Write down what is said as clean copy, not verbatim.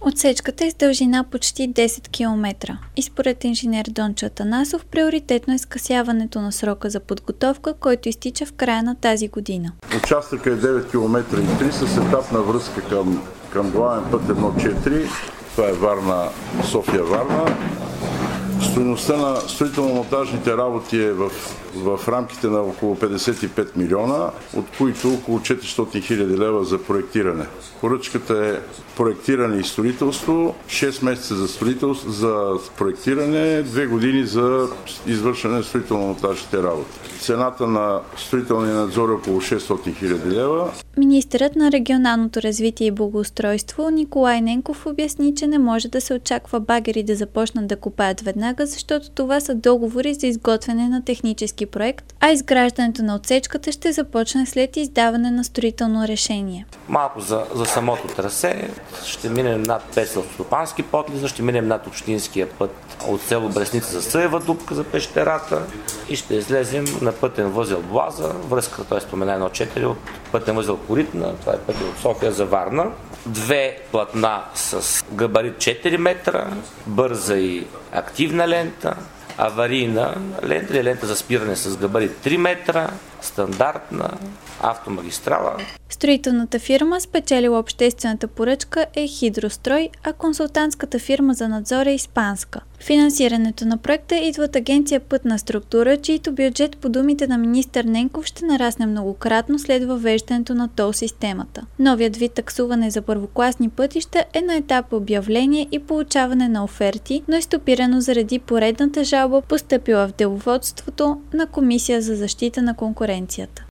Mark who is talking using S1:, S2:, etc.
S1: Отсечката е с дължина почти 10 км и според инженер Дончо Атанасов приоритетно е скъсяването на срока за подготовка, който изтича в края на тази година.
S2: Участъкът е 9 км и 3 с етапна връзка към главен път 1.4. Това е София-Варна. Стойността на строително-монтажните работи е в рамките на около 55 милиона, от които около 400 хиляди лева за проектиране. Поръчката е проектиране и строителство, 6 месеца за проектиране, 2 години за извършване на строително-монтажните работи. Цената на строителния надзор е около 600 хиляди лева.
S1: Министърът на регионалното развитие и благоустройство Николай Ненков обясни, че не може да се очаква багери да започнат да копаят веднага, защото това са договори за изготвяне на технически проект, а изграждането на отсечката ще започне след издаване на строително решение.
S3: Малко за самото трасе ще минем над 5 селскостопански подлеза, ще минем над общинския път от село Бресница за Съева дупка за пещерата и ще излезем на пътен възел Блаза, връзка, той спомена 1.4 от пътен възел Коритна, това е пътя от София за Варна. 2 платна с габарит 4 метра, бърза и активна лента, аварийна лента, лента за спиране с габарит 3 метра, стандартна автомагистрала.
S1: Строителната фирма, спечелила обществената поръчка, е Хидрострой, а консултантската фирма за надзор е испанска. Финансирането на проекта идва от агенция Пътна структура, чийто бюджет по думите на министър Ненков ще нарасне многократно след въвеждането на тол системата. Новият вид таксуване за първокласни пътища е на етап обявление и получаване на оферти, но е стопирано заради поредната жалба, постъпила в деловодството на Комисия за защита на конкуренцията.